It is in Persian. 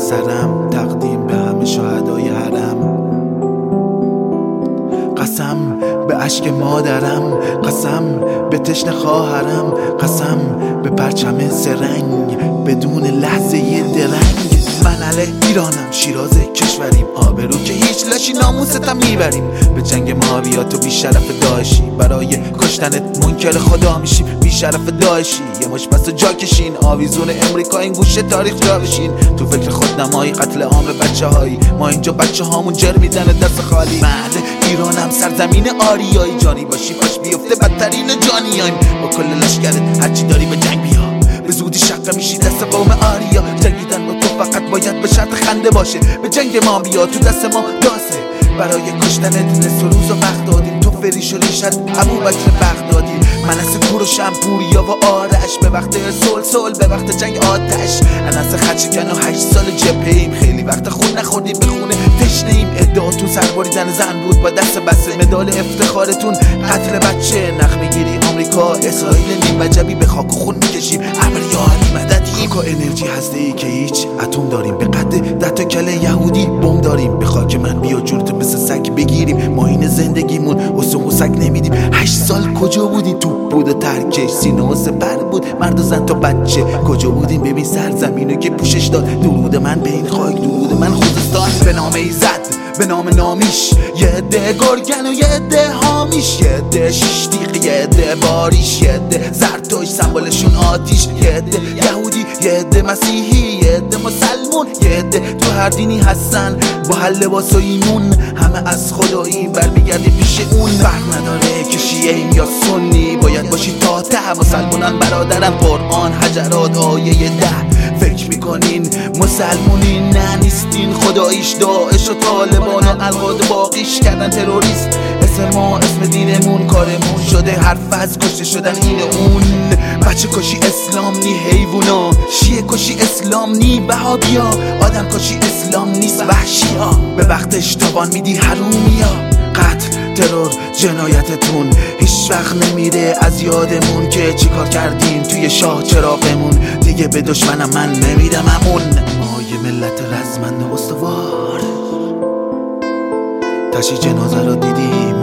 سرم، تقدیم به همه شهدای حرم. قسم به اشک مادرم، قسم به تشنه خواهرم، قسم به پرچم سرنگ بدون لحظه درنگ. من اهل ایرانم، شیراز کشوریم، آبرو که هیچ لاشی ناموستم میبریم. به جنگ ما بیا تو بی شرف داعشی، برای کشتنت منکر خدا میشی. بی شرف داعشی یه مش بس جا کشین، آویزون امریکا این گوشه تاریخ جا بشین. تو فکر خودنمایی قتل عام بچه هایی، ما اینجا بچه هامون جر میدن دست خالی. من ایرانم سرزمین آریایی، جانی باشی کاش بیفته بدترین جانیایم. با کل لشکرت هرچی داری به جنگ بیا، به زودی شقه میشی دست قوم آریا. جنگیدن با تو فقط باید به شرط خنده باشه، به جنگ ما بیا تو دست ما داسه. برای کشتنت نصف روز و وقت دادیم، تو فریش و ریشت ابوبکر بغدادی. من از کور و شمپوریا و آرش، به وقت سل به وقت جنگ آتش. انس خدشکن و 8 سال جبهه‌ایم، خیلی وقت خون نخوردیم به خونه تشنه‌ایم. ادعاتون سربریدن زن بود با دست بسته، مدال افتخارتون قتل بچه. نخ میگیری آمریکا اسرائیل، نیم وجبی به خاک و خون میکشیم. عملیاتی مددیم که انرژی هسته‌ای که هیچ اتم داریم، به قد 10 تا کله یهودی بم داریم. به خاک من بیا جورت مثل سگ بگیریم، ما این زندگیمون اسم و سگ نمیدیم. 8 سال کجا بودی؟ توپ بود و ترکش، سینه و سپر بود، مرد و زن تا بچه. کجا بودیم؟ ببین سرزمینو که پوشش داد. درود من به این خاک، درود من خوزستان. به نام ایزد، به نام نامیش، یه عده گرگن و یه عده حامیش، یه عده شیشتیق، یه عده باریش، یه عده زرتوش سمبولشون آتیش، یه عده یهودی، یه عده مسیحی، یه عده مسلمون، یه عده تو هر دینی هستن با هر لباس و ایمون. همه از خدایی برمیگردی پیش اون. فرق نداره که شیعیم یا سنی، باید باشی تا ته. مسلمانان برادرم، قرآن حجرات آیه 10. فکر میکنین مسلمونین؟ نه نیستین. خداییش داعش و طالبان و القاعده باقیش کردن تروریست. اسم ما اسم دینمون، کارمون شده حرف از کشته شدن این اون. بچه کشی اسلام نی حیوونا، شیعه کشی اسلام نی وهابیا، آدم کشی اسلام نیست وحشیا. به وقتش تاوان میدی حرومیا. قتل، ترور، جنایتتون هیچ وقت نمیره از یادمون که چیکار کردیم توی شاه چراغمون. دیگه به دشمنم من نمیدم امون. ما یه ملت رزمنده استوار، تشی جنازه رو دیدیم